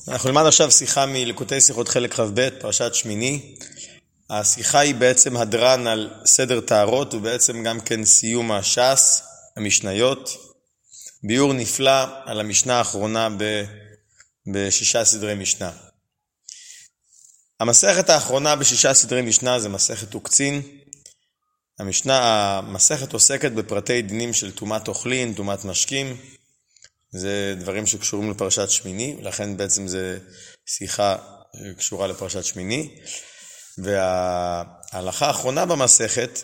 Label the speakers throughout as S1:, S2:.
S1: אנחנו נלמד עכשיו שיחה מליקוטי שיחות חלק כ"ב, פרשת שמיני. השיחה היא בעצם הדרן על סדר טהרות, ובעצם גם כן סיום הש"ס, המשניות. ביור נפלא על המשנה האחרונה בשישה סדרי משנה. המסכת האחרונה בשישה סדרי משנה זה מסכת וקצין. המסכת עוסקת בפרטי דינים של טומאת אוכלין, טומאת משקים. זה דברים שקשורים לפרשת שמיני, ולכן בעצם זה שיחה קשורה לפרשת שמיני. וההלכה האחרונה במסכת,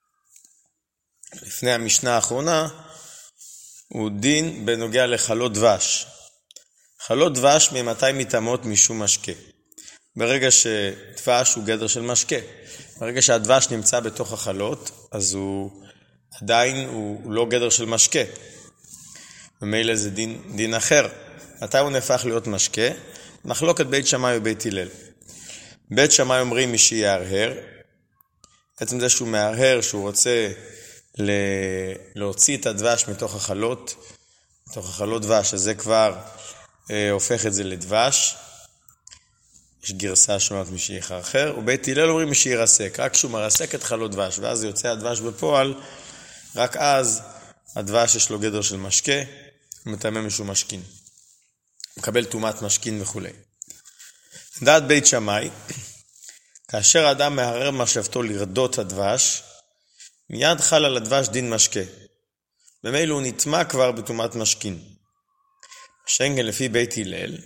S1: לפני המשנה האחרונה, הוא דין בנוגע לחלות דבש. חלות דבש ממתי מתאמות משום משקה. ברגע שדבש הוא גדר של משקה, ברגע שהדבש נמצא בתוך החלות, אז הוא עדיין הוא לא גדר של משקה. ומילא זה דין אחר. מתי הוא נהפך להיות משקה? מחלוקת בית שמאי ובית הלל. בית שמאי אומרים מי שיהרהר, בעצם זה שהוא מהרהר, שהוא רוצה להוציא את הדבש מתוך החלות, מתוך החלות דבש, אז זה כבר הופך את זה לדבש. יש גרסה שאומרת מי שיחרחר, ובית הלל אומרים מי שירסק, רק כשהוא מרסק את חלות דבש, ואז יוצא הדבש בפועל, רק אז הדבש יש לו גדר של משקה, הוא מטמא משום משכין. הוא מקבל טומאת משכין וכו'. דעת בית שמאי, כאשר האדם מהרהר מחשבתו לרדות הדבש, מיד חל על הדבש דין משקה. במילא הוא נטמא כבר בטומאת משכין. שינגן לפי בית הלל,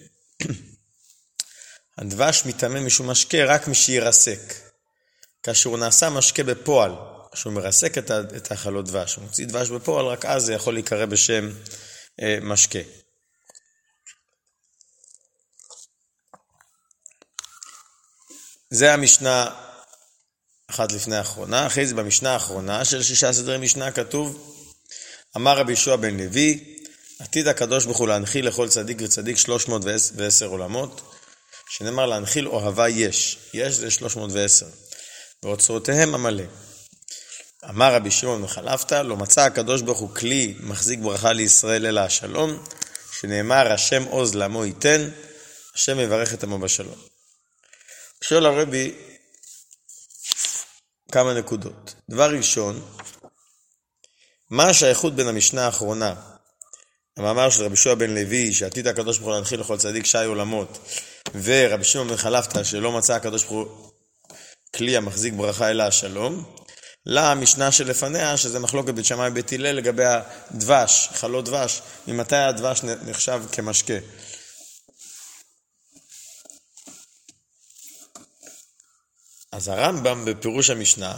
S1: הדבש מטמא משום משקה רק משירסק. כאשר הוא נעשה משקה בפועל, כשהוא מרסק את החלות דבש, הוא מוציא דבש בפועל, רק אז זה יכול להיקרא בשם משקה. זה המשנה אחת לפני האחרונה. אחרי זה במשנה האחרונה של שישה סדרי משנה כתוב, אמר רבי יהושע בן לוי, עתיד הקדוש ברוך הוא להנחיל לכל צדיק וצדיק 310 עולמות, שנאמר להנחיל אוהבה יש זה 310, ואוצרותיהם המלא. אמר רבי שמעון חלפתא, לא מצא הקדוש ברוך הוא כלי מחזיק ברכה לישראל אלא השלום, שנאמר השם עוז לעמו ייתן, השם יברך את עמו בשלום. שואל הרבי כמה נקודות. דבר ראשון, מה השייכות בין המשנה האחרונה, המאמר של רבי יהושע בן לוי, שעתיד הקדוש ברוך הוא להנחיל לכל צדיק שי עולמות, ורבי שמעון חלפתא, שלא מצא הקדוש ברוך הוא כלי המחזיק ברכה אלא השלום, למשנה שלפניה, שזה מחלוקת בית שמאי ובית הלל לגבי הדבש, חלות דבש, ממתי הדבש נחשב כמשקה. אז הרמב"ם בפירוש המשנה,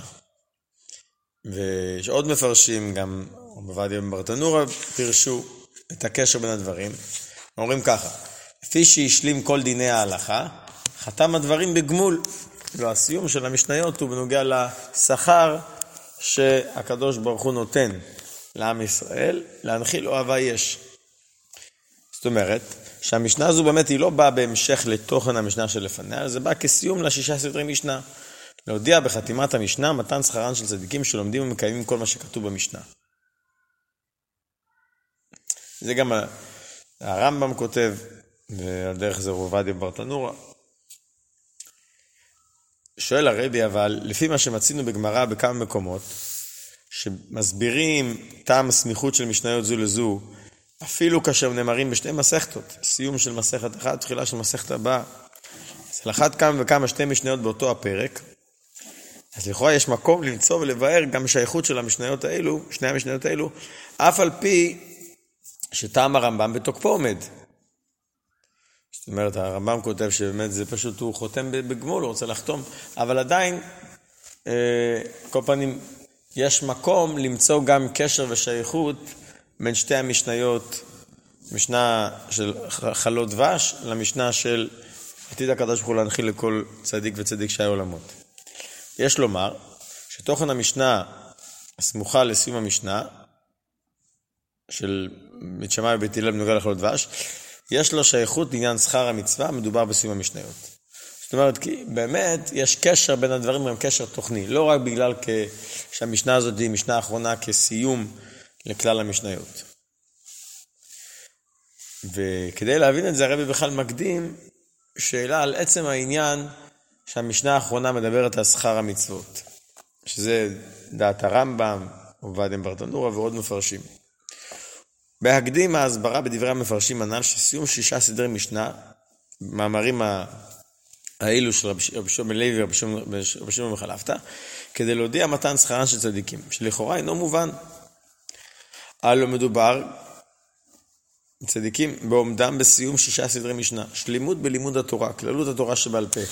S1: ויש עוד מפרשים, גם עובדיה בן ברטנורה פירשו את הקשר בין הדברים, אומרים ככה, לפי שהשלים כל דיני ההלכה, חתם הדברים בגמול. לא, הסיום של המשניות הוא בנוגע לשכר שהקדוש ברוך הוא נותן לעם ישראל, להנחיל אוהבה יש. זאת אומרת, שהמשנה הזו באמת היא לא באה בהמשך לתוכן המשנה שלפניה, זה בא כסיום לשישה סדרי משנה. להודיע בחתימת המשנה מתן שכרן של צדיקים שלומדים ומקיימים כל מה שכתוב במשנה. זה גם הרמב"ם כותב, ועל דרך זה עובדיה בן ברטנורה. שואל הרבי, אבל לפי מה שמצינו בגמרא בכמה מקומות, שמסבירים טעם הסמיכות של משניות זו לזו, אפילו כאשר נאמרים בשתי מסכתות, סיום של מסכת אחת, תחילה של מסכת הבאה, אז על אחת כמה וכמה שתי משניות באותו הפרק, אז לכאורה יש מקום למצוא ולבאר גם שייכות של המשניות האלו, שני המשניות האלו, אף על פי שטעם הרמב"ם בתוקפו עומד. זאת אומרת, הרמב"ם כותב שבאמת זה פשוט, הוא חותם בגמול, הוא רוצה לחתום, אבל עדיין, כל פנים, יש מקום למצוא גם קשר ושייכות בין שתי המשניות, משנה של חלות דבש, למשנה של עתיד הקדוש ברוך הוא להנחיל לכל צדיק וצדיק שי עולמות. יש לומר, שתוכן המשנה הסמוכה לסיום המשנה, של בית שמאי ובית הלל בנוגע לחלות דבש, יש לו שייכות לעניין שכר המצווה, מדובר בסיום המשניות. זאת אומרת, כי באמת יש קשר בין הדברים, גם קשר תוכני, לא רק בגלל שהמשנה הזאת היא משנה האחרונה כסיום לכלל המשניות. וכדי להבין את זה הרבי בכלל מקדים שאלה על עצם העניין שהמשנה האחרונה מדברת על שכר המצוות, שזה דעת הרמב"ם, עובדיה ברטנורה ועוד מפרשים. בהקדים ההסברה בדברי המפרשים הנ"ל שסיום 6 סדרי משנה, מאמרים האלו של רבי שמעון לוי ורבי שמעון מחלפתא, כדי להודיע מתן שכרן של צדיקים, שלכאורה אינו מובן. הלא מדובר צדיקים בעומדם בסיום 6 סדרי משנה, שלימות בלימוד התורה, כללות התורה שבעל פה,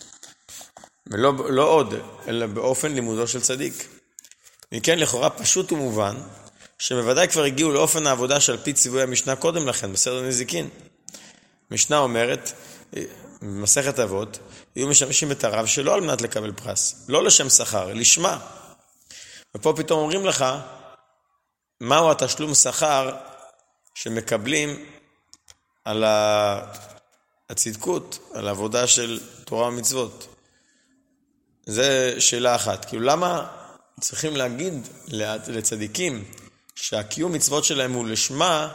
S1: ולא עוד, אלא באופן לימודו של צדיק. מכן לכאורה פשוט ומובן, שבוודאי כבר הגיעו לאופן העבודה שעל פי ציווי המשנה קודם לכן, בסדר נזיקין. משנה אומרת, במסכת אבות, יהיו משמשים את הרב שלא על מנת לקבל פרס, לא לשם שכר, לשמה. ופה פתאום אומרים לך, מהו התשלום שכר שמקבלים על הצדקות, על העבודה של תורה ומצוות. זה שאלה אחת. כאילו למה צריכים להגיד לצדיקים שהקיום מצוות שלהם הוא לשמה,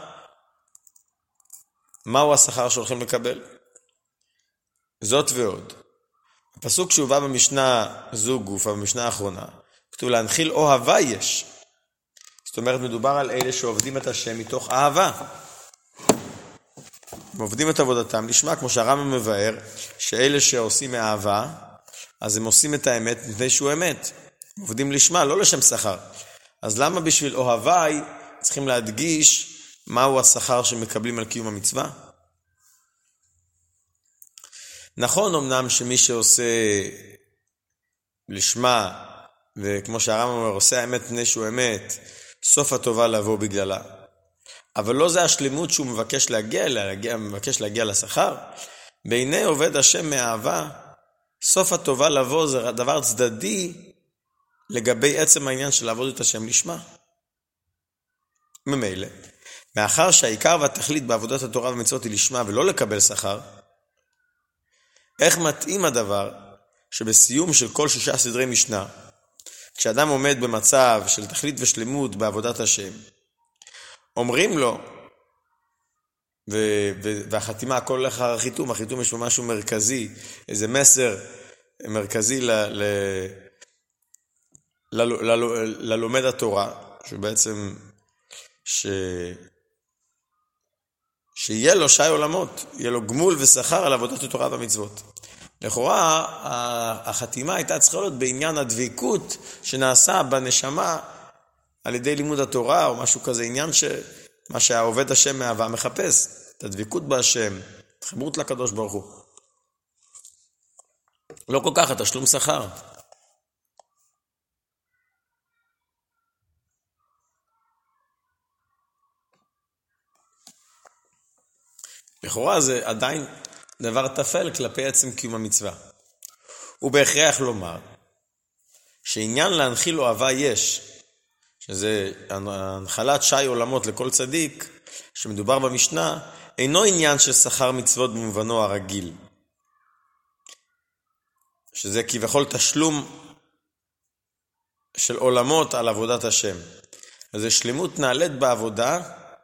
S1: מהו השכר שהולכים לקבל? זאת ועוד. הפסוק שהובא במשנה זו גופה, במשנה האחרונה, כתוב להנחיל אוהבה יש. זאת אומרת, מדובר על אלה שעובדים את השם מתוך אהבה. הם עובדים את עבודתם לשמה, כמו שהרמב"ם מבאר, שאלה שעושים מאהבה, אז הם עושים את האמת מפני שהוא אמת. הם עובדים לשמה, לא לשם שכר. אז למה בשביל אוהבה צריכים להדגיש מהו השכר שמקבלים על קיום המצווה? נכון אמנם שמי שעושה לשמה, וכמו שהרמב"ם אומר, עושה האמת מפני שהוא אמת, סוף הטובה לבוא בגללה. אבל לא זה השלמות שהוא מבקש להגיע אליה, מבקש להגיע לשכר. בעיני עובד השם מאהבה, סוף הטובה לבוא זה דבר צדדי לגבי עצם העניין של לעבוד את השם לשמה. ממילא, מאחר שהעיקר והתכלית בעבודת התורה ומצוות היא לשמה ולא לקבל שכר, איך מתאים הדבר שבסיום של כל 6 סדרי משנה, כשאדם עומד במצב של תכלית ושלמות בעבודת השם, אומרים לו, והחתימה, הכל אחר החיתום, החיתום יש לו משהו מרכזי, איזה מסר מרכזי ללומד התורה, שבעצם שיהיה לו שי עולמות, יהיה לו גמול ושכר על עבודת התורה והמצוות. לכאורה, החתימה הייתה צריכה להיות בעניין הדביקות שנעשה בנשמה על ידי לימוד התורה, או משהו כזה, עניין מה שהעובד השם מאהבה מחפש, את הדביקות בהשם, חברות לקדוש ברוך הוא. לא כל כך, התשלום שכר. לכאורה זה עדיין דבר תפל כלפי עצם קיום המצווה. הוא בהכרח לומר שעניין להנחיל אוהבה יש, שזה הנחלת שי עולמות לכל צדיק, שמדובר במשנה, אינו עניין של שכר מצוות במובנו הרגיל. שזה כביכול תשלום של עולמות על עבודת השם. אז זה שלמות נעלית בעבודה,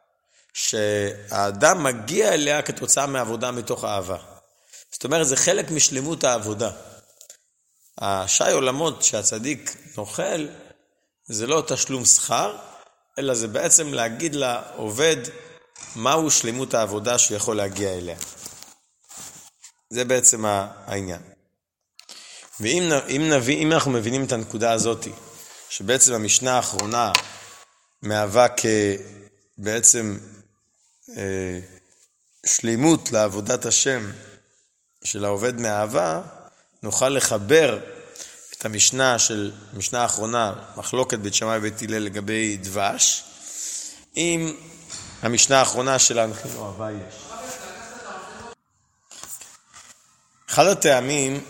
S1: שהאדם מגיע אליה כתוצאה מעבודה מתוך אהבה. זאת אומרת, זה חלק משלמות העבודה. השי עולמות שהצדיק נוכל, זה לא תשלום שכר, אלא זה בעצם להגיד לעובד מהו שלמות העבודה שיכול להגיע אליה. זה בעצם העניין. ואם אנחנו מבינים את הנקודה הזאת, שבעצם המשנה האחרונה מהווה כבעצם שלמות לעבודת השם של העובד מאהבה, נוכל לחבר את המשנה האחרונה, מחלוקת בית שמאי ובית הלל לגבי דבש, עם המשנה האחרונה של להנחיל אוהבה יש. אחד הטעמים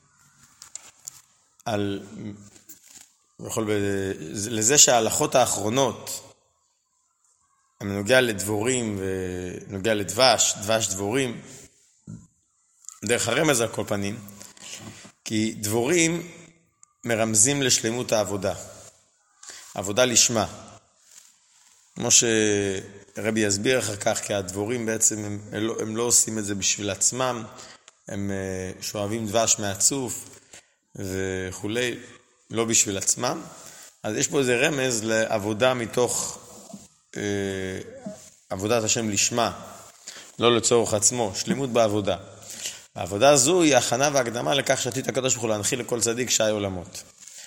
S1: לזה שההלכות האחרונות, נוגע לדבורים ונוגע לדבש, דבש דבורים, דרך הרמז על כל פנים, כי דבורים מרמזים לשלמות העבודה, עבודה לשמה. כמו רבי יסביר אחר כך, כי הדבורים בעצם הם לא עושים את זה בשביל עצמם, הם שואבים דבש מהצוף וכולי, לא בשביל עצמם. אז יש פה איזה רמז לעבודה מתוך עבודת השם לשמה, לא לצורך עצמו, שלימות בעבודה. העבודה הזו היא הכנה והקדמה לכך שעתיד הקדוש ברוך הוא להנחיל לכל צדיק שי עולמות.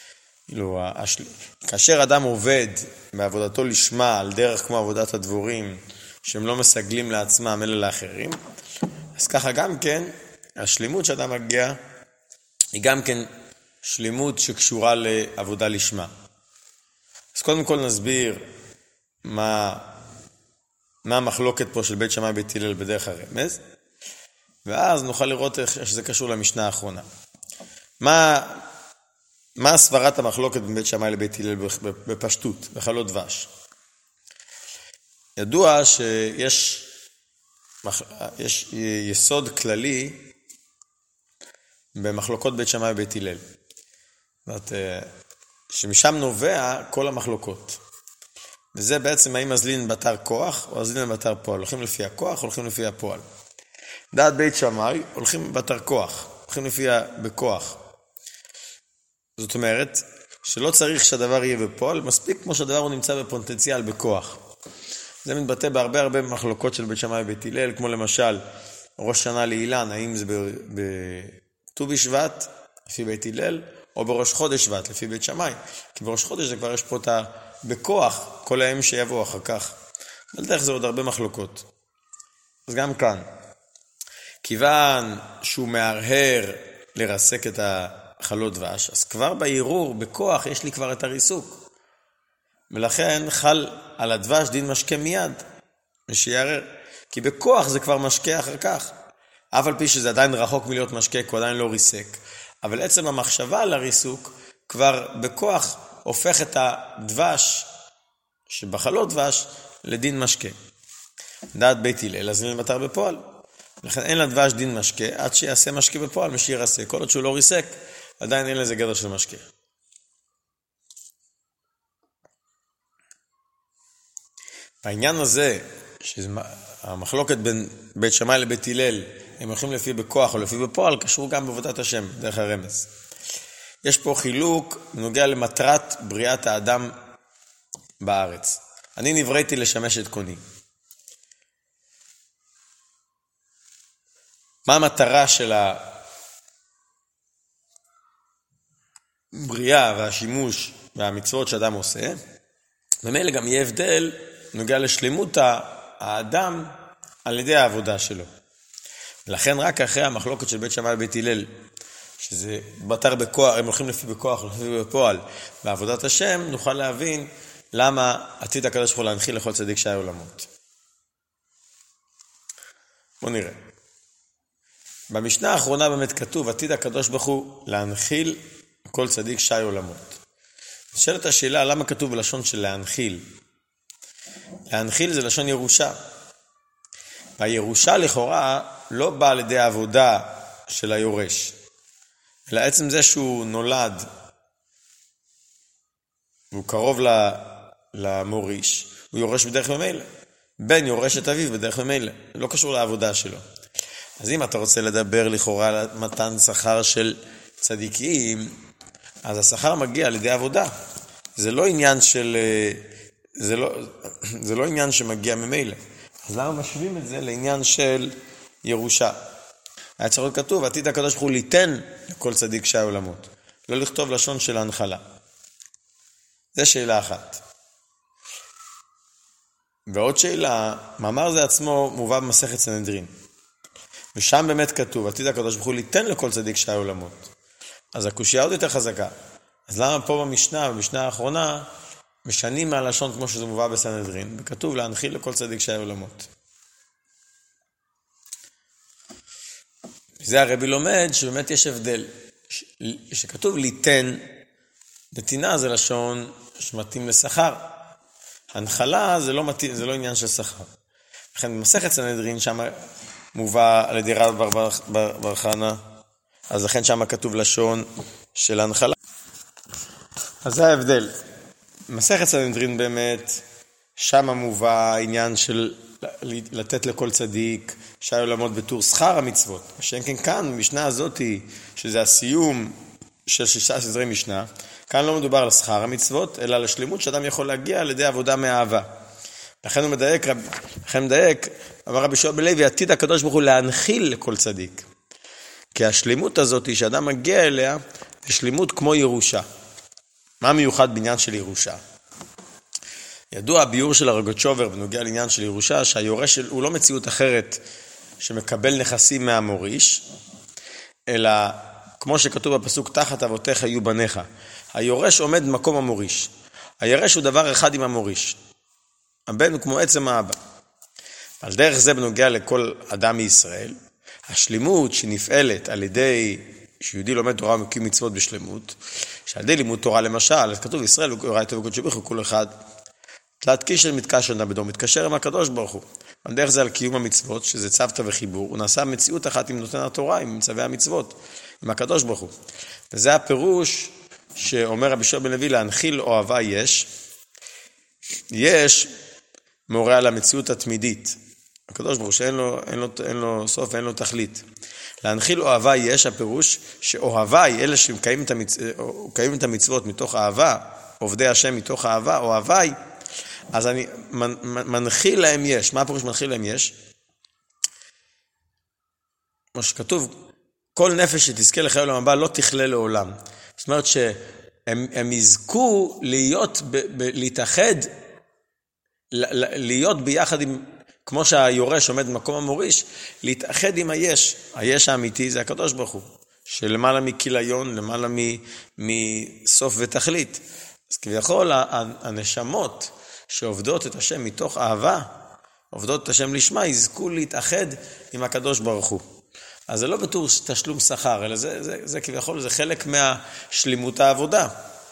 S1: כאשר אדם עובד בעבודתו לשמה על דרך כמו עבודת הדבורים, שהם לא מסגלים לעצמם אלא לאחרים, אז ככה גם כן, השלימות שאדם מגיע, היא גם כן שלימות שקשורה לעבודה לשמה. אז קודם כל נסביר מה המחלוקת פה של בית שמאי ובית הלל בדרך הרמז, ואז נוכל לראות איך שזה קשור למשנה האחרונה. מה סברת המחלוקת בין בית שמאי לבית הלל בפשטות, בחלות דבש? ידוע שיש יסוד כללי במחלוקות בית שמאי ובית הלל. זאת אומרת, שמשם נובע כל המחלוקות. וזה בעצם האם מזלין בתר כוח או מזלין בתר פועל. הולכים לפי הכוח, הולכים לפי הפועל. דעת בית שמאי, הולכים בתר כוח, הולכים לפי בכוח. זאת אומרת, שלא צריך שהדבר יהיה בפועל, מספיק כמו שהדבר הוא נמצא בפוטנציאל, בכוח. זה מתבטא בהרבה מחלוקות של בית שמאי ובית הלל, כמו למשל, ראש שנה לאילן, האם זה בט"ו בשבט, לפי בית הלל, או בראש חודש שבט, לפי בית שמאי. כי בראש חודש זה כבר יש פה בכוח, כל הימים שיבוא אחר כך. אבל דרך זה עוד הרבה מחלוקות. אז גם כאן, כיוון שהוא מהרהר לרסק את החלות דבש, אז כבר בעירור, בכוח, יש לי כבר את הריסוק. ולכן חל על הדבש דין משקה מיד, ושיערר. כי בכוח זה כבר משקה אחר כך. אף על פי שזה עדיין רחוק מלהיות משקה, הוא עדיין לא ריסק. אבל עצם המחשבה על הריסוק, כבר בכוח הופך את הדבש, שבחלות דבש, לדין משקה. דעת בית הלל, אז זה מטר בפועל. לכן אין לדבש דין משקה, עד שיעשה משקה בפועל, מי שירסק. כל עוד שהוא לא ריסק, עדיין אין לזה גדר של משקה. העניין הזה, שהמחלוקת בין בית שמאי לבית הלל, הם הולכים לפי בכוח או לפי בפועל, קשרו גם בעבודת השם, דרך הרמז. יש פה חילוק בנוגע למטרת בריאת האדם בארץ. אני נבראתי לשמש את קוני. מה המטרה של הבריאה והשימוש והמצוות שאדם עושה? ומילא גם יהיה הבדל בנוגע לשלמות האדם על ידי העבודה שלו. לכן רק אחרי המחלוקת של בית שמאי ובית הלל, שזה בתר בכוח, הם הולכים לפי בכוח, לפי בפועל, בעבודת השם, נוכל להבין למה עתיד הקדוש ברוך הוא להנחיל לכל צדיק שי עולמות. בואו נראה. במשנה האחרונה באמת כתוב, עתיד הקדוש ברוך הוא להנחיל כל צדיק שי עולמות. נשאלת השאלה, למה כתוב בלשון של להנחיל? להנחיל זה לשון ירושה. והירושה לכאורה לא באה על ידי העבודה של היורש, אלא עצם זה שהוא נולד, והוא קרוב למוריש, הוא יורש בדרך ממילא. בן יורש את אביו בדרך ממילא, לא קשור לעבודה שלו. אז אם אתה רוצה לדבר לכאורה על מתן שכר של צדיקים, אז השכר מגיע על ידי עבודה. זה לא עניין שמגיע ממילא. אז למה משווים את זה לעניין של ירושה? היה צריך להיות כתוב, עתיד הקדוש ברוך הוא ליתן לכל צדיק שי עולמות. לא לכתוב לשון של ההנחלה. זה שאלה אחת. ועוד שאלה, מאמר זה עצמו מובא במסכת סנהדרין. ושם באמת כתוב, עתיד הקדוש ברוך הוא ליתן לכל צדיק שי עולמות. אז הקושיה עוד יותר חזקה. אז למה פה במשנה האחרונה, משנים מהלשון כמו שזה מובא בסנהדרין, וכתוב להנחיל לכל צדיק שי עולמות. זה הרבי לומד שבאמת יש הבדל. שכתוב ליתן, נתינה זה לשון שמתאים לשכר. הנחלה זה לא מתאים, זה לא עניין של שכר. לכן במסכת סנהדרין שם מובא על ידי רב בר חנה, אז לכן שם כתוב לשון של הנחלה. אז זה ההבדל. מסכת סנהדרין באמת שם מובא העניין של לתת לכל צדיק שי עולמות בתור שכר המצוות. שאין כן כאן, במשנה הזאת, שזה הסיום של 6 סדרי משנה, כאן לא מדובר על שכר המצוות, אלא על השלמות שאדם יכול להגיע על ידי עבודה מאהבה. לכן הוא מדייק, אמר רבי יהושע בן לוי, עתיד הקדוש ברוך הוא להנחיל לכל צדיק. כי השלמות הזאת שאדם מגיע אליה, זה שלמות כמו ירושה. מה מיוחד בעניין של ירושה? ידוע הביור של הרגוצ'ובר בנוגע לעניין של ירושה, שהיורש הוא לא מציאות אחרת שמקבל נכסים מהמוריש, אלא כמו שכתוב בפסוק, תחת אבותיך יהיו בניך. היורש עומד במקום המוריש. הירש הוא דבר אחד עם המוריש. הבן הוא כמו עצם האבא. על דרך זה בנוגע לכל אדם מישראל, השלימות שנפעלת על ידי שיהודי לומד תורה ומקיים מצוות בשלמות, שעל ידי לימוד תורה למשל, כתוב ישראל וקוראי וקודשי ברוך הוא כל אחד, תלת קישר מתקשר נבדו, מתקשר עם הקדוש ברוך הוא. על דרך זה על קיום המצוות, שזה צוותא וחיבור, הוא נעשה מציאות אחת עם נותן התורה, עם צווי המצוות, עם הקדוש ברוך הוא. וזה הפירוש שאומר רבי יהושע בן לוי, להנחיל אוהבה יש. יש מורה על המציאות התמידית. הקדוש ברוך הוא שאין לו סוף ואין לו תכלית. להנחיל אוהבה יש, הפירוש שאוהבה היא אלה שמקיימים את המצוות מתוך אהבה, עובדי השם מתוך אהבה, אוהבה היא. אז אני מנחיל להם יש. מה הפירוש מנחיל להם יש? כמו שכתוב, כל נפש שתזכה לחיי עולם הבא לא תכלה לעולם. זאת אומרת שהם יזכו להתאחד, להיות ביחד עם, כמו שהיורש עומד במקום המוריש, להתאחד עם היש. היש האמיתי זה הקדוש ברוך הוא, שלמעלה מכיליון, למעלה מסוף ותכלית. אז כביכול הנשמות שעובדות את השם מתוך אהבה, עובדות את השם לשמה, יזכו להתאחד עם הקדוש ברוך הוא. אז זה לא בתור תשלום שכר, אלא זה כביכול, זה חלק מהשלימות העבודה.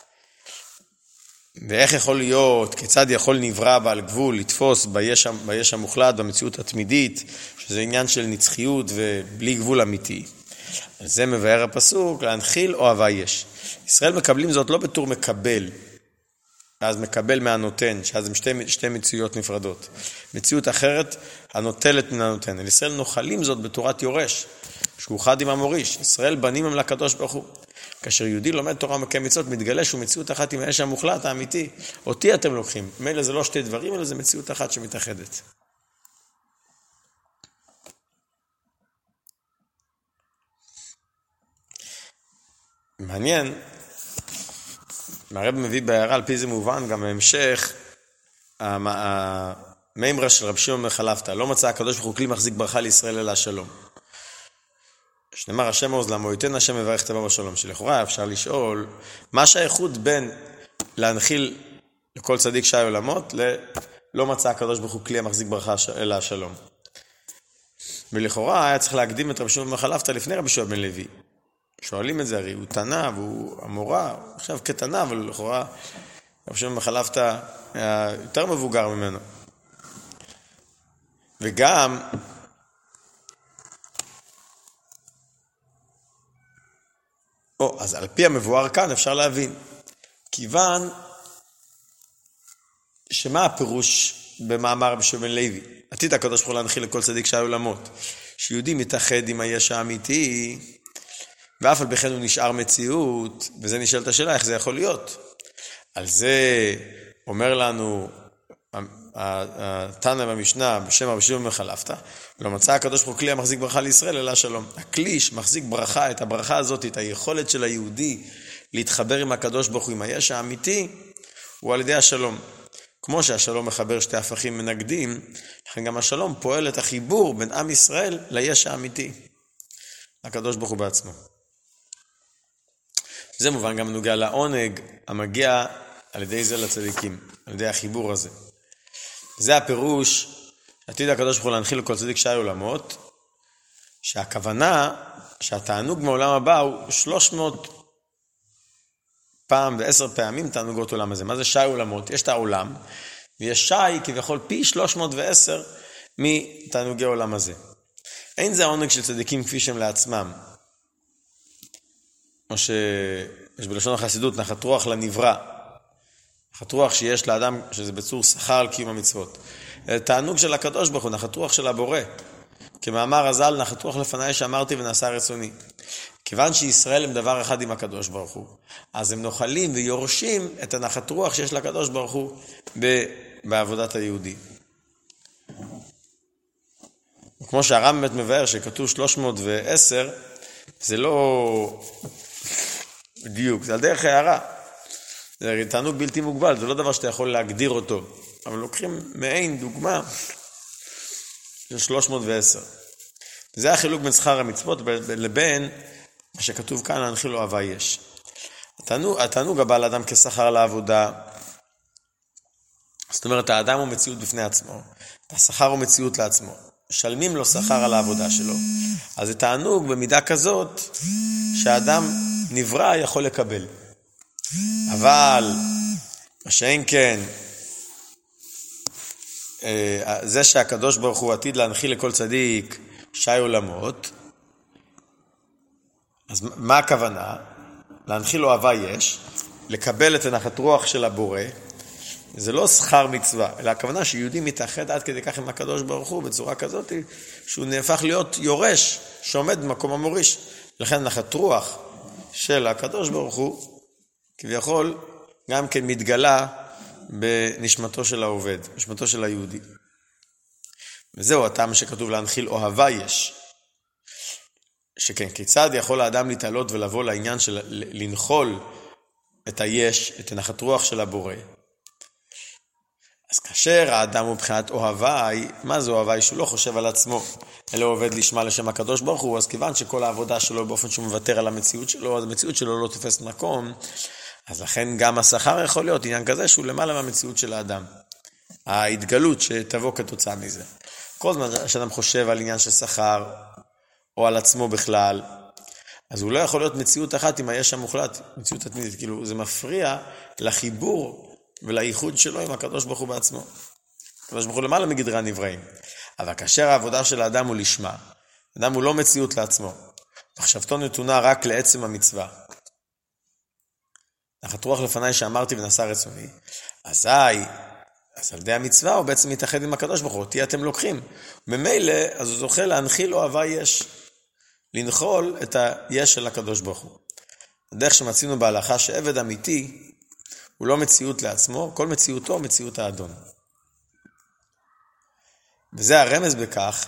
S1: ואיך יכול להיות, כיצד יכול נברא בעל גבול לתפוס ביש המוחלט, במציאות התמידית, שזה עניין של נצחיות ובלי גבול אמיתי. על זה מבאר הפסוק, להנחיל אוהבה יש. ישראל מקבלים זאת לא בתור מקבל, אז מקבל מהנותן, שאז הם שתי מציאויות נפרדות. מציאות אחרת, הנוטלת מן הנותן. על ישראל נוחלים זאת בתורת יורש, שהוא חד עם המוריש. ישראל בנים הם לקדוש ברוך הוא. כאשר יהודי לומד תורה ומקיים מצוות, מתגלה שהוא מציאות אחת עם האש המוחלט, האמיתי. אותי אתם לוקחים. מילא זה לא שתי דברים, אלא זה מציאות אחת שמתאחדת. מעניין, הרב מביא בהערה, על פי זה מובן, גם בהמשך, המימרה של רבי שמעון בן חלפתא, לא מצא הקדוש ברוך הוא כלי מחזיק ברכה לישראל אלא השלום. שנאמר השם עוז למו, ייתן השם מברך תבוא בשלום. שלכאורה אפשר לשאול, מה שהאיחוד בין להנחיל לכל צדיק שי עולמות, לא מצא הקדוש ברוך הוא כלי המחזיק ברכה אלא השלום. ולכאורה היה צריך להקדים את רבי שמעון בן חלפתא לפני רבי יהושע בן לוי. שואלים את זה, הרי הוא תנא והוא המורה, עכשיו כתנא, אבל לכאורה רבי שמעון בן חלפתא היה יותר מבוגר ממנו. וגם אז על פי המבואר כאן אפשר להבין, כיוון שמה הפירוש במאמר רבי שמעון בן לוי? עתיד הקדוש ברוך הוא להנחיל לכל צדיק שי עולמות, שיהודי מתאחד עם היש האמיתי, ואף על פי כן הוא נשאר מציאות, וזה נשאלת השאלה, איך זה יכול להיות? על זה אומר לנו התנא במשנה בשם רבי שמעון בן חלפתא, לא מצא הקדוש ברוך הוא כלי המחזיק ברכה לישראל אלא שלום. הכלי שמחזיק ברכה, את הברכה הזאת, את היכולת של היהודי להתחבר עם הקדוש ברוך הוא, עם היש האמיתי, הוא על ידי השלום. כמו שהשלום מחבר שתי הפכים מנגדים, לכן גם השלום פועל את החיבור בין עם ישראל ליש האמיתי, הקדוש ברוך הוא בעצמו. זה מובן גם נוגע לעונג המגיע על ידי זה לצדיקים, על ידי החיבור הזה. זה הפירוש, עתיד הקדוש ברוך הוא להנחיל לכל צדיק שי עולמות, שהכוונה, שהתענוג מעולם הבא הוא 300 פעם ו10 פעמים תענוגות עולם הזה. מה זה שי עולמות? יש את העולם, ויש שי כביכול פי 310 מתענוגי עולם הזה. אין זה העונג של צדיקים כפי שהם לעצמם. כמו שיש בלשון החסידות, נחת רוח לנברא. נחת רוח שיש לאדם, שזה בצור שכר על קיום המצוות. תענוג של הקדוש ברוך הוא, נחת רוח של הבורא. כמאמר הז"ל, נחת רוח לפניי שאמרתי ונעשה רצוני. כיוון שישראל הם דבר אחד עם הקדוש ברוך הוא, אז הם נוחלים ויורשים את הנחת רוח שיש לקדוש ברוך הוא בעבודת היהודי. כמו שהרמב"ם מבאר שכתוב 310, זה לא בדיוק, זה על דרך הערה. זה תענוג בלתי מוגבל, זה לא דבר שאתה יכול להגדיר אותו. אבל לוקחים מעין דוגמה של 310. זה החילוק בין שכר המצוות לבין מה שכתוב כאן, להנחיל אוהבה יש. התענוג הבא לאדם כשכר לעבודה. זאת אומרת, האדם הוא מציאות בפני עצמו. השכר הוא מציאות לעצמו. משלמים לו שכר על העבודה שלו. אז זה תענוג במידה כזאת שהאדם נברא יכול לקבל. אבל מה שאין כן, זה שהקדוש ברוך הוא עתיד להנחיל לכל צדיק שי עולמות, אז מה הכוונה? להנחיל אוהבה יש, לקבל את הנחת רוח של הבורא, זה לא שכר מצווה, אלא הכוונה שיהודי מתאחד עד כדי כך עם הקדוש ברוך הוא בצורה כזאת שהוא נהפך להיות יורש שעומד במקום המוריש. לכן נחת רוח של הקדוש ברוך הוא כביכול גם כן מתגלה בנשמתו של העובד, נשמתו של היהודי. וזהו הטעם שכתוב להנחיל אוהבה יש. שכן, כיצד יכול האדם להתעלות ולבוא לעניין של לנחול את היש, את הנחת רוח של הבורא. אז כאשר האדם הוא מבחינת אוהבי, מה זה אוהבי? שהוא לא חושב על עצמו, אלא עובד לשמה לשם הקדוש ברוך הוא, אז כיוון שכל העבודה שלו באופן שהוא מוותר על המציאות שלו, אז המציאות שלו לא תופסת מקום, אז לכן גם השכר יכול להיות עניין כזה שהוא למעלה מהמציאות של האדם. ההתגלות שתבוא כתוצאה מזה. כל זמן שאדם חושב על עניין של שכר, או על עצמו בכלל, אז הוא לא יכול להיות מציאות אחת עם היש המוחלט, מציאות התמידית, כאילו זה מפריע לחיבור ולייחוד שלו עם הקדוש ברוך הוא בעצמו. הקדוש ברוך הוא למעלה מגדרי הנבראים. אבל כאשר העבודה של האדם הוא לשמה, האדם הוא לא מציאות לעצמו, מחשבתו נתונה רק לעצם המצווה. נחת רוח לפניי שאמרתי ונעשה רצוני, אז על ידי המצווה הוא בעצם מתאחד עם הקדוש ברוך הוא, אותי אתם לוקחים. ממילא, אז הוא זוכה להנחיל אוהבה יש, לנחול את היש של הקדוש ברוך הוא. הדרך שמצינו בהלכה שעבד אמיתי, הוא לא מציאות לעצמו, כל מציאותו מציאות האדון. וזה הרמז בכך,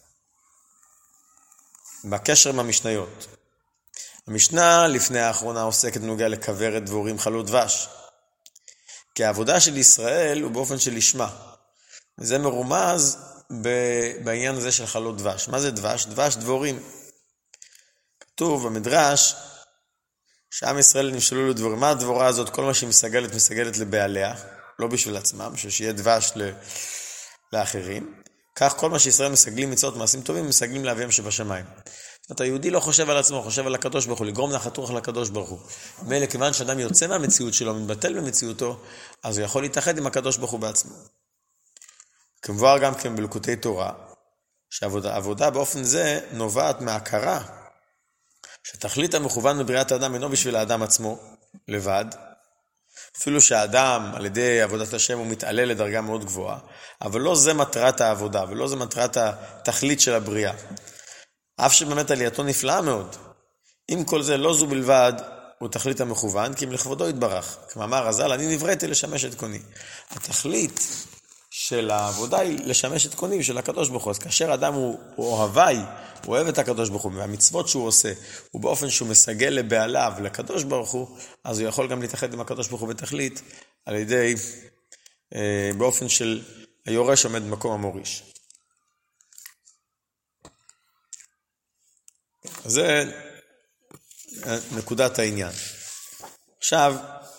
S1: בקשר עם המשניות. המשנה לפני האחרונה עוסקת בנוגע לכוורת דבורים חלות דבש. כי העבודה של ישראל הוא באופן של לשמה. וזה מרומז בעניין הזה של חלות דבש. מה זה דבש? דבש דבורים. כתוב במדרש שעם ישראל נמשלו לדבורים. מה הדבורה הזאת? כל מה שהיא מסגלת לבעליה, לא בשביל עצמם, בשביל שיהיה דבש לאחרים. כך כל מה שישראל מסגלים מצוות מעשים טובים, מסגלים לאביהם שבשמיים. זאת אומרת, היהודי לא חושב על עצמו, חושב על הקדוש ברוך הוא, לגרום נחת רוח לקדוש ברוך הוא. מילא כיוון שאדם יוצא מהמציאות שלו, מתבטל במציאותו, אז הוא יכול להתאחד עם הקדוש ברוך הוא בעצמו. כמובן גם כן בלקוטי תורה, שהעבודה באופן זה נובעת מהכרה, שתכלית המכוון בבריאת האדם אינו בשביל האדם עצמו לבד, אפילו שהאדם על ידי עבודת השם הוא מתעלה לדרגה מאוד גבוהה, אבל לא זה מטרת העבודה, ולא זה מטרת התכלית של הבריאה. אף שבאמת עלייתו נפלאה מאוד. אם כל זה לא זו בלבד, הוא תכלית המכוון, כי אם לכבודו יתברך. כמאמר הז"ל, אני נבראתי לשמש את קוני. התכלית של העבודה היא לשמש את קוני של הקדוש ברוך הוא. אז כאשר אדם הוא אוהבי, הוא אוהב את הקדוש ברוך הוא, והמצוות שהוא עושה, הוא באופן שהוא מסגל לבעליו, לקדוש ברוך הוא, אז הוא יכול גם להתאחד עם הקדוש ברוך הוא בתכלית, על ידי, באופן של היורש עומד במקום המוריש. זה נקודת העניין. עכשיו,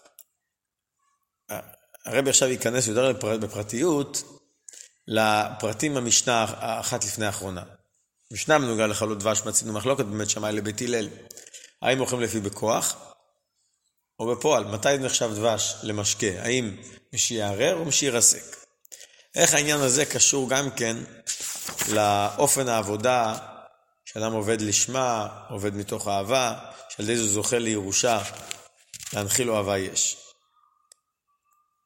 S1: הרבי עכשיו ייכנס יותר בפרטיות לפרטים המשנה אחת לפני האחרונה. משנה בנוגע לחלות דבש מצינו מחלוקת באמת שמאי לבית הלל. האם אוכלים לפי בכוח או בפועל? מתי נחשב דבש למשקה? האם משיערר או משירסק? איך העניין הזה קשור גם כן לאופן העבודה שאדם עובד לשמה, עובד מתוך אהבה, שעל ידי זה זוכה לירושה, להנחיל אוהבה יש.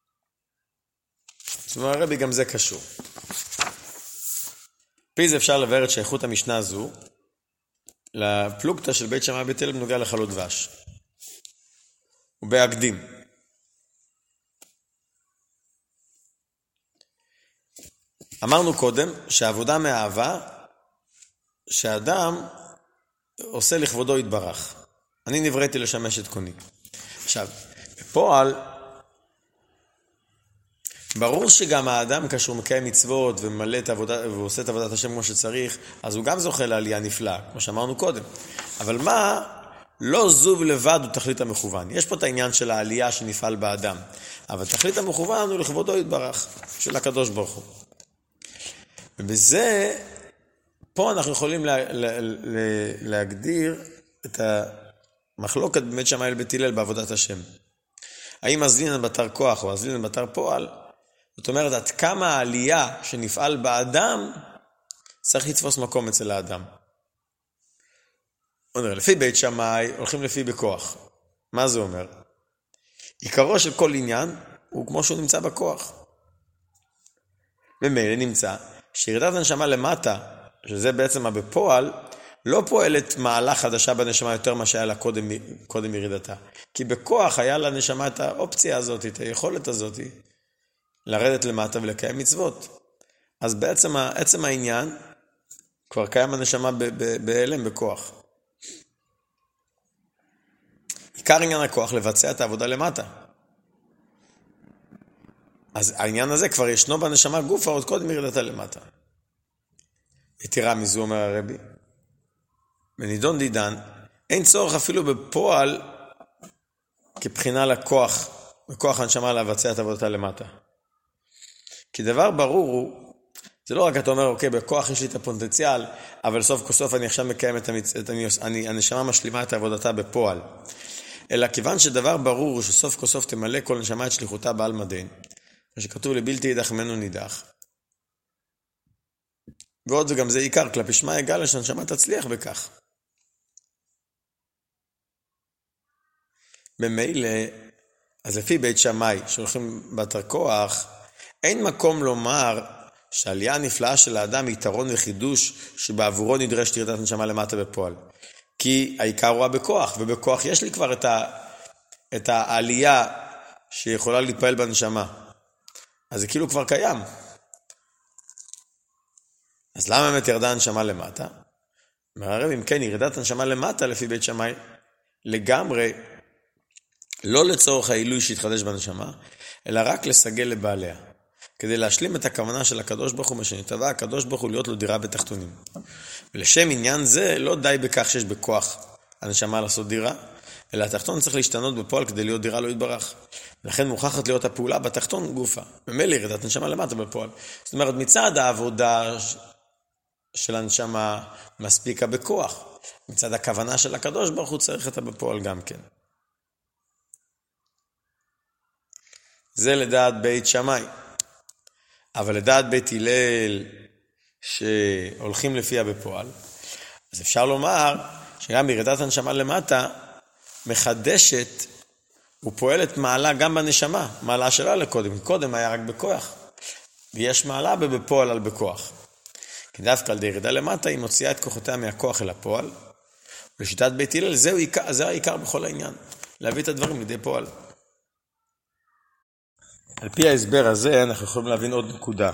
S1: זאת אומרת, הרבי גם זה קשור. פי זה אפשר לבאר את שייכות המשנה הזו לפלוגתא של בית שמאי בית הלל בנוגע לחלות דבש. ובהקדים. אמרנו קודם שהעבודה מאהבה שאדם עושה לכבודו יתברך. אני נבראתי לשמש את קוני. עכשיו, בפועל, ברור שגם האדם כשהוא מקיים מצוות וממלא את העבודה ועושה את עבודת השם כמו שצריך, אז הוא גם זוכה לעלייה נפלאה, כמו שאמרנו קודם. אבל מה? לא זו לבד הוא תכלית המכוון. יש פה את העניין של העלייה שנפעל באדם, אבל תכלית המכוון הוא לכבודו יתברך, של הקדוש ברוך הוא. ובזה, פה אנחנו יכולים להגדיר את המחלוקת בבית שמאי לבית הלל בעבודת השם. האם אזלינן בתר כוח או אזלינן בתר פועל? זאת אומרת, עד כמה העלייה שנפעל באדם צריך לתפוס מקום אצל האדם. לפי בית שמאי הולכים לפי בכוח. מה זה אומר? עיקרו של כל עניין הוא כמו שהוא נמצא בכוח. ומילא נמצא שירידת הנשמה למטה, שזה בעצם הבפועל, לא פועלת מעלה חדשה בנשמה יותר מה שהיה לה קודם ירידתה. כי בכוח היה לנשמה את האופציה הזאת, את היכולת הזאת, לרדת למטה ולקיים מצוות. אז בעצם עצם העניין, כבר קיים הנשמה בהלם בכוח. עיקר עניין הכוח לבצע את העבודה למטה. אז העניין הזה כבר ישנו בנשמה גופה עוד קודם ירידתה למטה. יתירה מזו אומר הרבי, בנידון דידן, אין צורך אפילו בפועל כבחינה לכוח, בכוח הנשמה לבצע את עבודתה למטה. כי דבר ברור הוא, זה לא רק אתה אומר, אוקיי, בכוח יש לי את הפוטנציאל, אבל סוף כל סוף אני עכשיו מקיים הנשמה משלימה את עבודתה בפועל. אלא כיוון שדבר ברור הוא שסוף כל סוף תמלא כל נשמה את שליחותה בעל מדין, שכתוב לבלתי ידח ממנו נידח. ועוד וגם זה עיקר, כלפי שמע יגאל שהנשמה תצליח בכך. במילא, אז לפי בית שמאי שהולכים בתר כוח, אין מקום לומר שהעלייה הנפלאה של האדם היא יתרון וחידוש שבעבורו נדרשת ירידת נשמה למטה בפועל. כי העיקר הוא בכוח, ובכוח יש לי כבר את העלייה שיכולה להתפעל בנשמה. אז זה כאילו כבר קיים. אז למה באמת ירדה הנשמה למטה? מהרב, אם כן, ירידת הנשמה למטה לפי בית שמאי, לגמרי, לא לצורך העילוי שהתחדש בנשמה, אלא רק לסגל לבעליה. כדי להשלים את הכוונה של הקדוש ברוך הוא, משנתבע הקדוש ברוך הוא להיות לו דירה בתחתונים. ולשם עניין זה לא די בכך שיש בכוח הנשמה לעשות דירה, אלא התחתון צריך להשתנות בפועל כדי להיות דירה לא יתברך. לכן מוכרחת להיות הפעולה בתחתון גופה. ממילא ירידת הנשמה למטה בפועל. זאת אומרת, מצד העבודה של הנשמה מספיקה בכוח. מצד הכוונה של הקדוש ברוך הוא צריך את בפועל גם כן. זה לדעת בית שמאי. אבל לדעת בית הלל שהולכים לפיה בפועל, אז אפשר לומר שגם ירידת הנשמה למטה מחדשת ופועלת מעלה גם בנשמה, מעלה שלה לקודם, קודם היה רק בכוח, ויש מעלה בפועל על בכוח. כי דווקא על ירידה למטה היא מוציאה את כוחותיה מהכוח אל הפועל, ולשיטת בית הלל זה העיקר בכל העניין, להביא את הדברים לידי פועל. על פי ההסבר הזה אנחנו יכולים להבין עוד נקודה.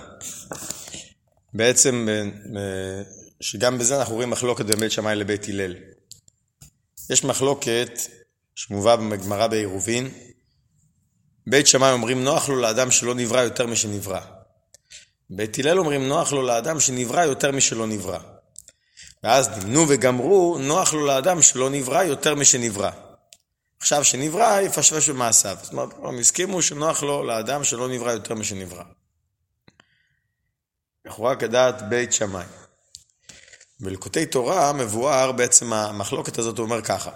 S1: בעצם שגם בזה אנחנו רואים מחלוקת בין בית שמאי לבית הלל. יש מחלוקת שמובא בגמרא בעירובין. בית שמאי אומרים נוח לו לאדם שלא נברא יותר משנברא. בית הלל אומרים נוח לו לאדם שנברא יותר משלא נברא. ואז נמנו וגמרו נוח לו לאדם שלא נברא יותר משנברא. עכשיו שנברא יפשפש במעשיו. זאת אומרת, הם הסכימו שנוח לו לאדם שלא נברא יותר משנברא. לכאורה כדעת בית שמאי. בליקוטי תורה מבואר בעצם המחלוקת הזאת, הוא אומר ככה.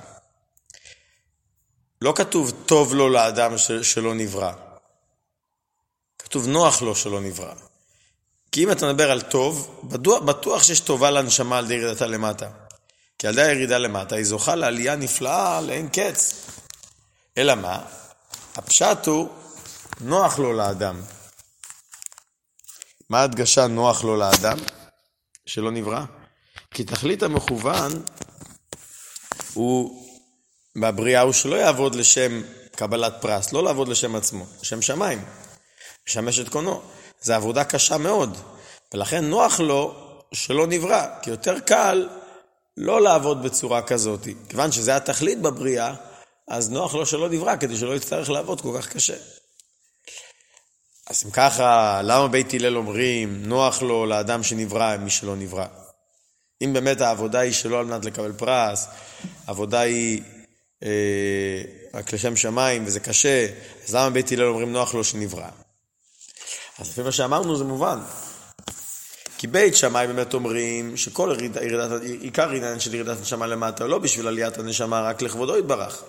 S1: לא כתוב טוב לו לאדם שלא נברא. כתוב נוח לו שלא נברא. כי אם אתה מדבר על טוב, בטוח שיש טובה לנשמה על די ירידתה למטה. כי על די הירידה למטה היא זוכה לעלייה נפלאה לאין קץ. אלא מה? הפשט הוא נוח לו לאדם. מה ההדגשה נוח לו לאדם שלא נברא? כי תכלית המכוון הוא בבריאה הוא שלא יעבוד לשם קבלת פרס, לא לעבוד לשם עצמו, לשם שמיים, לשמש את קונו. זו עבודה קשה מאוד, ולכן נוח לו שלא נברא, כי יותר קל לא לעבוד בצורה כזאת. כיוון שזה התכלית בבריאה, אז נוח לו שלא נברא, כדי שלא יצטרך לעבוד כל כך קשה. אז אם ככה, למה בית הלל אומרים, נוח לו לאדם שנברא מי שלא נברא? אם באמת העבודה היא שלא על מנת לקבל פרס, העבודה היא רק לשם שמיים וזה קשה, אז למה בית הלל אומרים נוח לו שנברא? אז לפי מה שאמרנו זה מובן. כי בית שמאי באמת אומרים שכל עיקר עניין של ירידת נשמה למטה לא בשביל עליית הנשמה, רק לכבודו יתברך.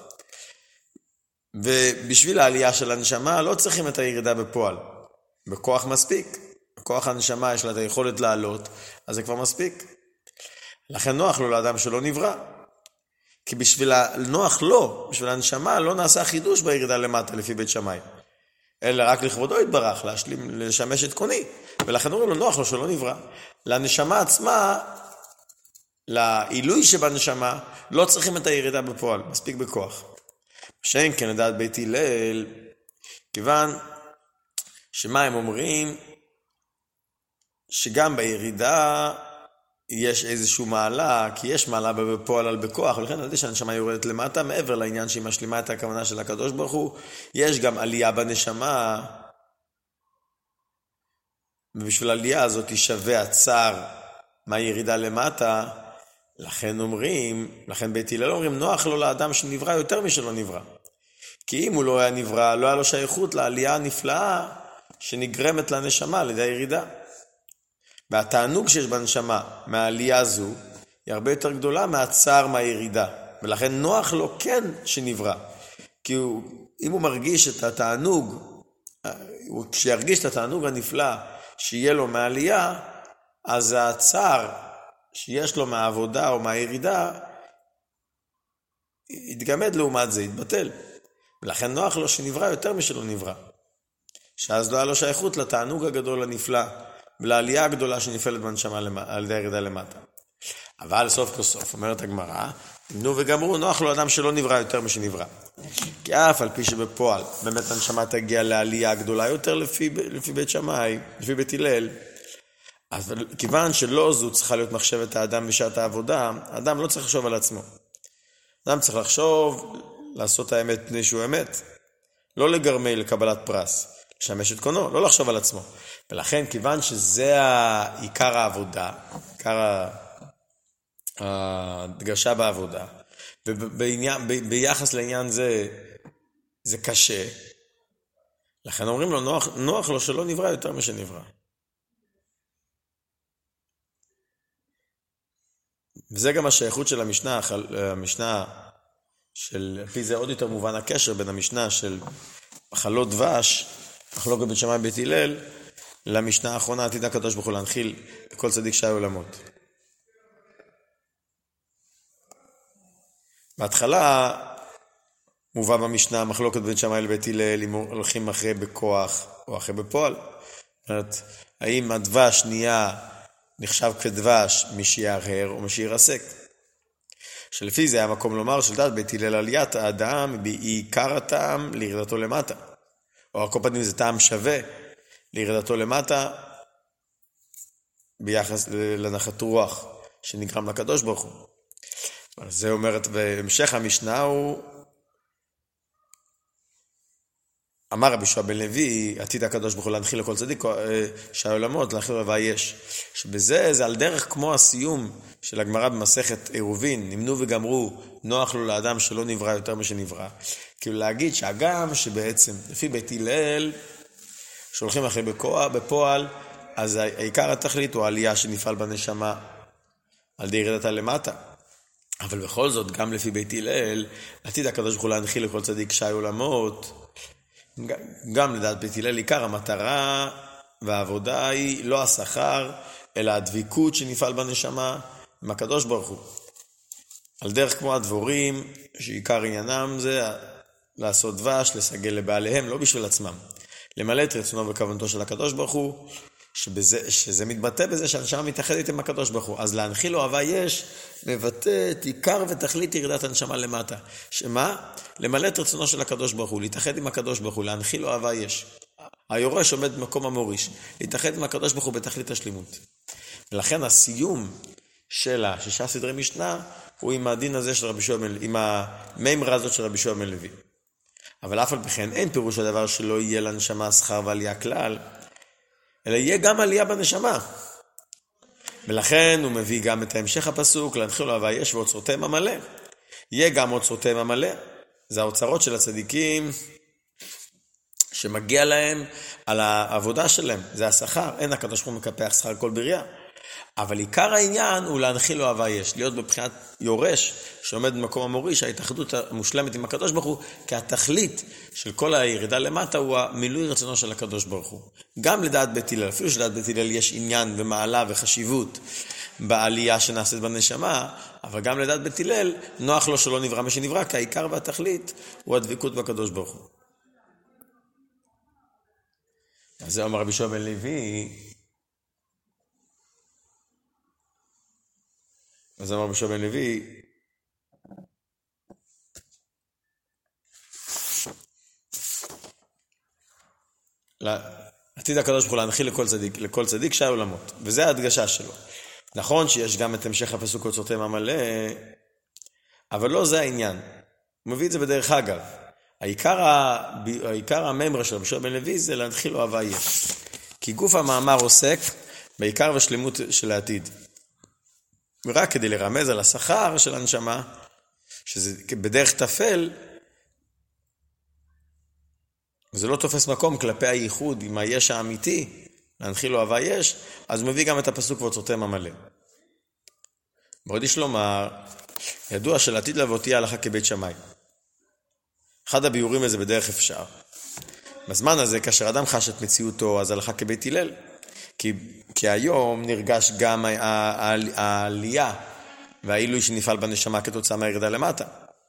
S1: ובשביל העלייה של הנשמה לא צריכים את הירידה בפועל. בכוח מספיק. בכוח הנשמה יש לה את היכולת לעלות, אז זה כבר מספיק. לכן נוח לו לאדם שלא נברא. כי נוח לו, בשביל הנשמה לא נעשה חידוש בירידה למטה לפי בית שמאי. אלא רק לכבודו יתברך, לשמש את קוני. ולכן אומרים לו נוח לו שלא נברא. לנשמה עצמה, לעילוי שבנשמה, לא צריכים את הירידה בפועל, מספיק בכוח. שאין כן לדעת בית הלל, כיוון שמה הם אומרים? שגם בירידה יש איזשהו מעלה, כי יש מעלה בפועל על בכוח, ולכן על ידי שהנשמה יורדת למטה, מעבר לעניין שהיא משלימה את הכוונה של הקדוש ברוך הוא, יש גם עלייה בנשמה, ובשביל העלייה הזאת שווה הצער מהירידה למטה, לכן בית הלל אומרים, נוח לו לאדם שנברא יותר משלא נברא. כי אם הוא לא היה נברא, לא היה לו שייכות לעלייה הנפלאה שנגרמת לנשמה על ידי הירידה. והתענוג שיש בנשמה מהעלייה הזו, היא הרבה יותר גדולה מהצער מהירידה. ולכן נוח לו כן שנברא. כי אם הוא מרגיש את התענוג, כשירגיש את התענוג הנפלא שיהיה לו מהעלייה, אז הצער שיש לו מהעבודה או מהירידה, יתגמד לעומת זה, יתבטל. ולכן נוח לו שנברא יותר משלא נברא. שאז לא היה לו שייכות לתענוג הגדול הנפלא, ולעלייה הגדולה שנפעלת בנשמה על ידי הירידה למטה. אבל סוף כל סוף, אומרת הגמרא, נו וגמרו, נוח לו אדם שלא נברא יותר משנברא. כי אף על פי שבפועל, באמת הנשמה תגיע לעלייה גדולה יותר לפי בית שמאי, לפי בית הלל, אז כיוון שלא זו צריכה להיות מחשבת האדם בשעת העבודה, האדם לא צריך לחשוב על עצמו. האדם צריך לחשוב, לעשות האמת פני שהוא אמת. לא לגרמי לקבלת פרס, לשמש את קונו, לא לחשוב על עצמו. ולכן כיוון שזה עיקר העבודה, עיקר הדגשה בעבודה, וביחס לעניין זה קשה, לכן אומרים לו נוח לו שלא נברא יותר משנברא. וזה גם השייכות של המשנה של, לפי זה עוד יותר מובן הקשר בין המשנה של חלות דבש, מחלוקת בית שמאי בית הלל, למשנה האחרונה עתיד הקדוש ברוך הוא להנחיל לכל צדיק שי עולמות. בהתחלה מובא במשנה מחלוקת בית שמאי לבית הלל אם הולכים אחרי בכוח או אחרי בפועל. זאת אומרת, האם הדבש נחשב כדבש משיערער או משירסק. שלפי זה היה מקום לומר שלדעת בית הלל עליית האדם בעיקר הטעם לירדתו למטה. או על כל פנים זה טעם שווה לירדתו למטה ביחס לנחת רוח שנגרם לקדוש ברוך הוא. זה אומרת בהמשך המשנה הוא אמר רבי יהושע בן לוי, עתיד הקדוש ברוך הוא להנחיל לכל צדיק שי עולמות, להנחיל ויש. שבזה זה על דרך כמו הסיום של הגמרא במסכת עירובין, נמנו וגמרו, נוח לו לאדם שלא נברא יותר משנברא. כאילו להגיד שהגם שבעצם לפי בית הלל, שהולכים אחרי בפועל, אז העיקר התכלית הוא העלייה שנפעל בנשמה על ידי ירידתה למטה. אבל בכל זאת, גם לפי בית הלל, עתיד הקדוש ברוך הוא להנחיל לכל צדיק שי עולמות, גם לדעת בית הלל עיקר המטרה והעבודה היא לא השכר, אלא הדביקות שנפעל בנשמה עם הקדוש ברוך הוא. על דרך כמו הדבורים, שעיקר עניינם זה לעשות דבש, לסגל לבעליהם, לא בשביל עצמם. למלא את רצונו וכוונתו של הקדוש ברוך הוא, שזה מתבטא בזה שהנשמה מתאחדת עם הקדוש ברוך הוא. אז להנחיל אוהבה יש, מבטא את עיקר ותכלית ירידת הנשמה למטה. שמה? למלא את רצונו של הקדוש ברוך הוא, להתאחד עם הקדוש ברוך הוא, להנחיל אוהבה יש. היורש עומד במקום המוריש, להתאחד עם הקדוש ברוך הוא בתכלית השלימות. ולכן הסיום של השישה סדרי משנה הוא עם הדין הזה של רבי שמעון, עם המימרה הזאת של רבי שמעון לוי. אבל אף על פי כן אין פירוש הדבר שלא יהיה לנשמה שכר ועלייה כלל, אלא יהיה גם עלייה בנשמה. ולכן הוא מביא גם את המשך הפסוק, להנחיל אוהבה יש ואוצרותיהם המלא. יהיה גם אוצרותיהם המלא. זה האוצרות של הצדיקים שמגיע להם על העבודה שלהם. זה השכר, אין הקדוש ברוך הוא מקפח שכר כל בריאה. אבל עיקר העניין הוא להנחיל אוהבה יש, להיות בבחינת יורש שעומד במקום המוריש, ההתאחדות המושלמת עם הקדוש ברוך הוא, כי התכלית של כל הירידה למטה הוא המילוי רצונו של הקדוש ברוך הוא. גם לדעת בית הלל, אפילו שלדעת בית הלל יש עניין ומעלה וחשיבות בעלייה שנעשית בנשמה, אבל גם לדעת בית הלל נוח לו שלא נברא מה שנברא, כי העיקר והתכלית הוא הדבקות בקדוש ברוך הוא. אז זה אומר רבי שמעון בן לוי, אז אמר רבי שמעון בן לוי, עתיד הקדוש ברוך הוא להנחיל לכל צדיק שי עולמות, וזה ההדגשה שלו. נכון שיש גם את המשך הפסוק אוצרותיהם המלא, אבל לא זה העניין. הוא מביא את זה בדרך אגב. העיקר הממרה של רבי שמעון בן לוי זה להנחיל אוהבה יש. כי גוף המאמר עוסק בעיקר ושלמות של העתיד. ורק כדי לרמז על השכר של הנשמה, שזה בדרך תפל, וזה לא תופס מקום כלפי הייחוד עם היש האמיתי, להנחיל אוהבה יש, אז הוא מביא גם את הפסוק ואוצרותיהם המלא. ברוד יש לומר, ידוע שלעתיד לבוא תהיה הלכה כבית שמאי. אחד הביורים הזה בדרך אפשר. בזמן הזה, כאשר אדם חש את מציאותו, אז הלכה כבית הלל. כי היום נרגש גם העלייה והעילוי שנפעל בנשמה כתוצאה מהירידה למטה.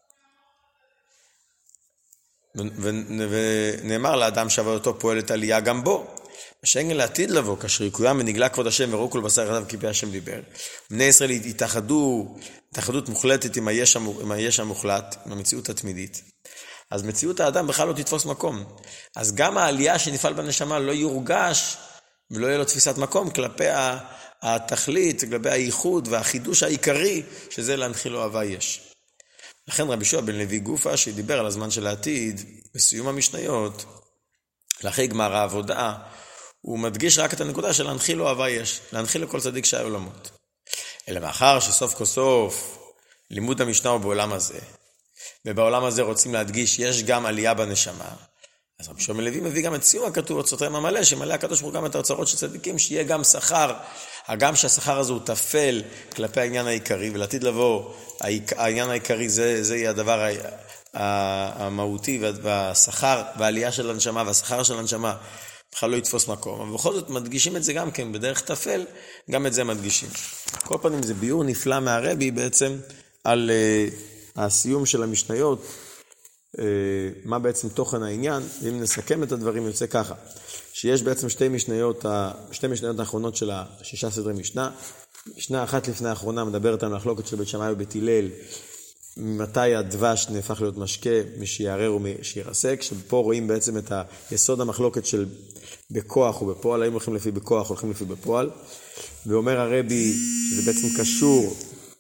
S1: ונאמר לאדם שהווייתו פועלת עלייה גם בו. השגל לעתיד לבוא, כאשר יקוים ונגלה כבוד השם וראו כל בשר ידיו כפי השם דיבר. בני ישראל התאחדות מוחלטת עם היש המוחלט, עם המציאות התמידית. אז מציאות האדם בכלל לא תתפוס מקום. אז גם העלייה שנפעל בנשמה לא יורגש, ולא יהיה לו תפיסת מקום כלפי התכלית, כלפי הייחוד והחידוש העיקרי, שזה להנחיל אוהבה יש. לכן רבי שמעון בן לוי גופה, שדיבר על הזמן של העתיד, בסיום המשניות, לאחרי גמר העבודה, הוא מדגיש רק את הנקודה של להנחיל אוהבה יש, להנחיל לכל צדיק שי עולמות. אלא מאחר שסוף כל סוף לימוד המשנה הוא בעולם הזה, ובעולם הזה רוצים להדגיש, יש גם עלייה בנשמה, אז רבי שמעון בן לוי מביא גם את סיום הכתוב אוצרותיהם המלא, שמלא הקדוש ברוך הוא גם את האוצרות של צדיקים, שיהיה גם שכר, הגם שהשכר הזה הוא תפל כלפי העניין העיקרי, ולעתיד לבוא, העניין העיקרי זה יהיה הדבר המהותי, והשכר והעלייה של הנשמה, והשכר של הנשמה, בכלל לא יתפוס מקום, אבל בכל זאת מדגישים את זה גם כן, בדרך תפל, גם את זה מדגישים. כל פעמים זה ביור נפלא מהרבי בעצם, על הסיום של המשניות, מה בעצם תוכן העניין. אם נסכם את הדברים יוצא ככה, שיש בעצם שתי משניות האחרונות של השישה סדרי משנה. משנה אחת לפני האחרונה מדברת על מחלוקת של בית שמאי ובית הלל, מתי הדבש נהפך להיות משקה, משיערר ושירסק, שפה רואים בעצם את היסוד המחלוקת של בכוח ובפועל, האם הולכים לפי בכוח, הולכים לפי בפועל, ואומר הרבי שזה בעצם קשור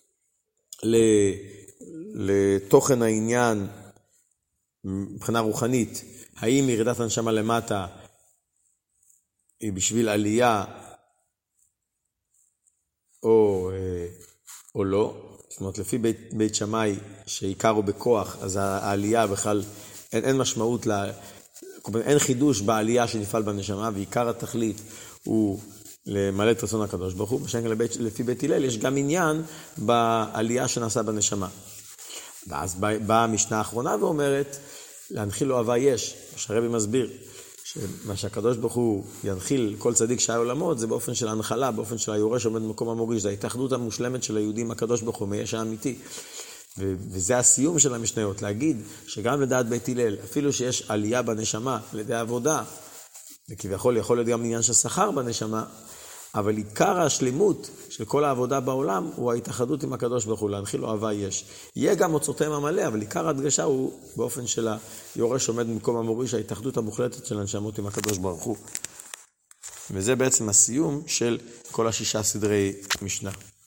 S1: לתוכן העניין מבחינה רוחנית, האם ירידת הנשמה למטה היא בשביל עלייה או לא. זאת אומרת, לפי בית שמאי שעיקר הוא בכוח, אז העלייה בכלל אין משמעות, אין חידוש בעלייה שנפעל בנשמה, ועיקר התכלית הוא למלא את רצון הקדוש ברוך הוא. לפי בית הלל יש גם עניין בעלייה שנעשה בנשמה. ואז באה המשנה האחרונה ואומרת, להנחיל אוהבה יש. שהרבי מסביר, שמה שהקדוש ברוך הוא ינחיל כל צדיק שי עולמות, זה באופן של ההנחלה, באופן של היורש עומד במקום המוריש, זה ההתאחדות המושלמת של היהודים הקדוש ברוך הוא, מיש האמיתי. וזה הסיום של המשניות, להגיד שגם לדעת בית הלל, אפילו שיש עלייה בנשמה, לידי עבודה, וכביכול יכול להיות גם עניין של שכר בנשמה, אבל עיקר השלימות של כל העבודה בעולם הוא ההתאחדות עם הקדוש ברוך הוא, להנחיל לו אהבה יש. יהיה גם אוצרותיהם המלא, אבל עיקר ההדגשה הוא באופן של היורש עומד במקום המוריש, ההתאחדות המוחלטת של הנשמות עם הקדוש ברוך הוא. וזה בעצם הסיום של כל 6 סדרי משנה.